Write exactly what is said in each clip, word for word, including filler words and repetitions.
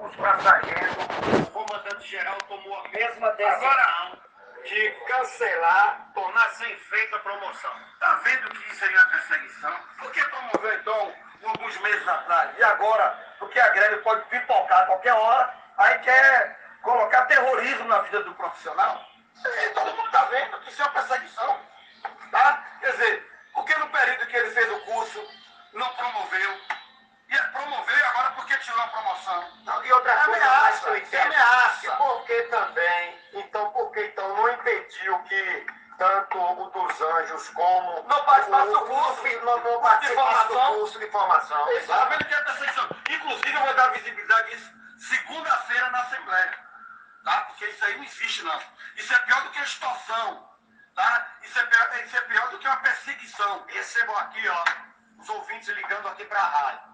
ônibus para Sargento, o comandante-geral tomou a mesma decisão Agora, de cancelar, tornar sem feita a promoção. Tá vendo que isso aí é uma perseguição? Por que promoveu, então, alguns meses atrás? E agora, porque a greve pode pipocar a qualquer hora, aí quer colocar terrorismo na vida do profissional? E todo mundo tá vendo que isso é uma perseguição, tá? Quer dizer, porque no período que ele fez o curso, não promoveu, e promoveu agora porque tirou a promoção. Não, e outra coisa, ameaça, é ameaça. E por que também, então, por que então não impediu que tanto o dos Anjos como não participasse do curso, curso, não, não participasse do curso de formação? Está vendo que é perseguição? Inclusive, eu vou dar visibilidade disso segunda-feira na Assembleia, tá? Porque isso aí não existe, não. Isso é pior do que extorsão, tá? Isso é pior, isso é pior do que uma perseguição. Recebam aqui, ó, os ouvintes ligando aqui para a rádio.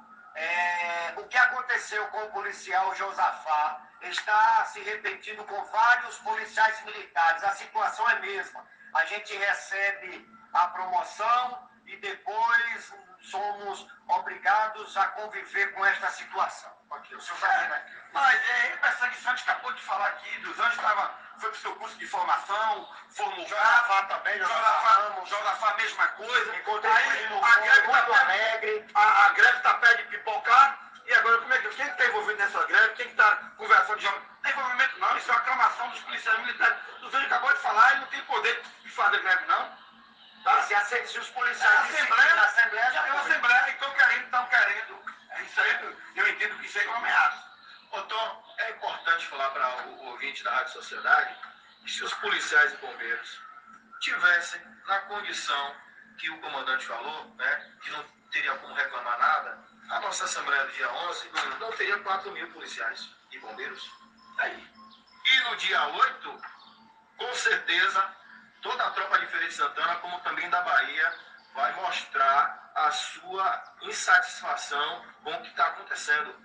É, o que aconteceu com o policial Josafá está se repetindo com vários policiais militares. A situação é a mesma. A gente recebe a promoção e depois somos obrigados a conviver com esta situação. Aqui, o senhor está vendo aqui. Mas é perseguição, a gente acabou de falar aqui, dos Anjos estava, foi para o seu curso de formação, formou Josafá também, Josafá, Josafá a mesma coisa. Encontrei aí no a greve muito tá alegre. A, a greve está perto de pipocar. E agora, como é que, quem está envolvido nessa greve? Quem está conversando de jovem? Não tem envolvimento não, isso é uma aclamação dos policiais militares. O Anjos acabou de falar, ele não tem poder de fazer greve não. Tá? Se, a, se os policiais... A Assembleia, na Assembleia já tem uma Assembleia, então querendo, estão querendo. Isso aí, eu entendo que isso aí é uma ameaça. Ô Tom, é importante falar para o ouvinte da Rádio Sociedade que se os policiais e bombeiros tivessem na condição que o comandante falou, né, que não teria como reclamar nada, a nossa Assembleia do dia onze não teria quatro mil policiais e bombeiros. Aí. E no dia oito, com certeza, toda a tropa de Feira de Santana, como também da Bahia, vai mostrar a sua insatisfação com o que está acontecendo.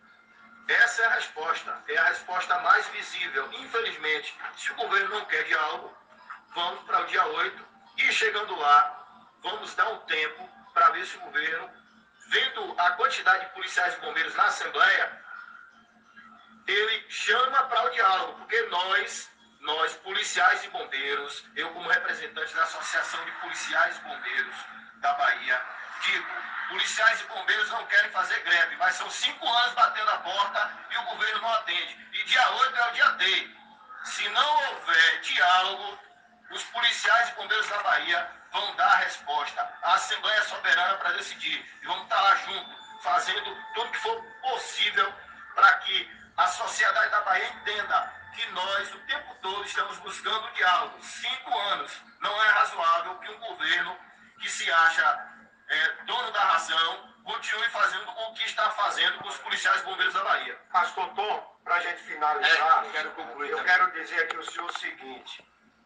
Essa é a resposta, é a resposta mais visível. Infelizmente, se o governo não quer diálogo, vamos para o dia oito e chegando lá, vamos dar um tempo para ver se o governo, vendo a quantidade de policiais e bombeiros na Assembleia, ele chama para o diálogo, porque nós, nós policiais e bombeiros, eu como representante da Associação de Policiais e Bombeiros da Bahia, digo, policiais e bombeiros não querem fazer greve, mas são cinco anos batendo a porta e o governo não atende. E dia oito é o dia D. Se não houver diálogo, os policiais e bombeiros da Bahia vão dar a resposta. A Assembleia é soberana para decidir. E vamos estar lá junto, fazendo tudo que for possível para que a sociedade da Bahia entenda que nós, o tempo todo, estamos buscando o diálogo. Cinco anos. Não é razoável que um governo que se acha É, dono da razão, continue fazendo o que está fazendo com os policiais bombeiros da Bahia. Mas, Tom, para a gente finalizar, é, quero concluir eu também. quero dizer aqui o senhor o seguinte,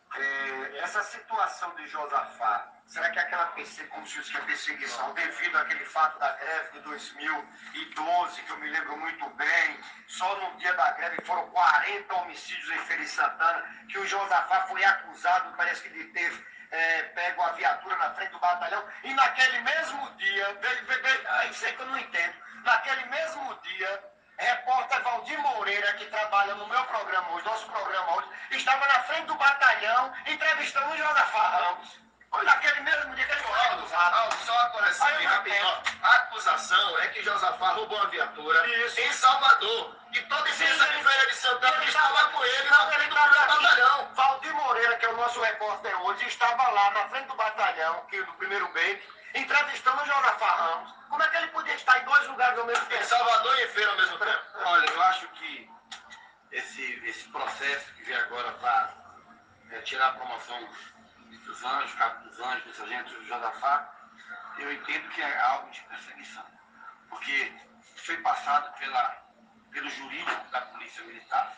é, essa situação de Josafá, será que aquela perseguição, que é perseguição devido àquele fato da greve de dois mil e doze, que eu me lembro muito bem, só no dia da greve foram quarenta homicídios em Feira de Santana, que o Josafá foi acusado, parece que de ter É, pego a viatura na frente do batalhão, e naquele mesmo dia, veio, veio, veio, isso aí que eu não entendo, naquele mesmo dia, repórter Valdir Moreira, que trabalha no meu programa hoje, nosso programa hoje, estava na frente do batalhão, entrevistando o Josafá Ramos. Naquele mesmo dia que ele foi acusado. Aldo, só uma correção aí, rapidinho. A acusação é que Josafá roubou uma viatura Isso. em Salvador. E toda empresa de Feira de Santana estava com ele na frente do batalhão. Valdir Moreira, que é o nosso repórter hoje, estava lá na frente do batalhão, que do primeiro B, entrevistando o Josafá Ramos. Como é que ele podia estar em dois lugares ao mesmo tempo? Em Salvador e em Feira ao mesmo tempo. Olha, eu acho que esse, esse processo que vem agora para é, tirar a promoção dos Anjos, Cabo dos Anjos, do sargento Josafá, eu entendo que é algo de perseguição. Porque foi passado pela, pelo jurídico da Polícia Militar,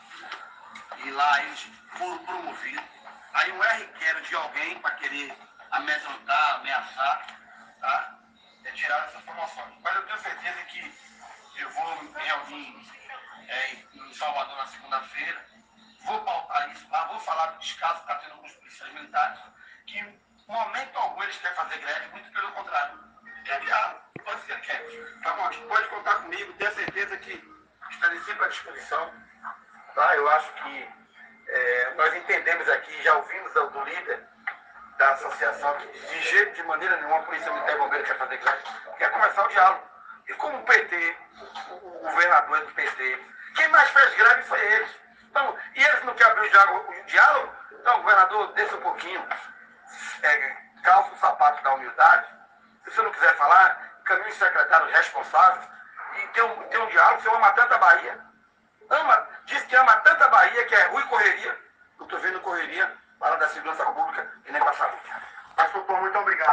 e lá eles foram promovidos. Aí o R quer de alguém para querer amedrontar, ameaçar, tá? É tirar essas promoções. Mas eu tenho certeza que eu vou me reunir é, em Salvador na segunda-feira, vou pautar isso lá, vou falar do descaso que está tendo com os policiais militares, que em momento algum eles querem fazer greve, muito pelo contrário. É diálogo, pode ser quer. Tá bom, pode contar comigo, tenho certeza que estarei sempre à disposição. Tá? Eu acho que é, nós entendemos aqui, já ouvimos do líder da associação que de jeito, de maneira nenhuma, a Polícia Militar e Bombeiro quer fazer greve, quer começar o diálogo. E como o P T, o governador é do P T, quem mais fez greve foi eles. Então, e eles não querem abrir o diálogo, o diálogo? Então, governador, desça um pouquinho, é, calça o sapato da humildade. Se você não quiser falar, caminhe os secretários responsáveis e tem um, tem um diálogo. Você ama tanta Bahia, ama, diz que ama tanta Bahia, que é rua e correria. Não estou vendo correria para da segurança pública e nem para a saúde. Mas, doutor, muito obrigado.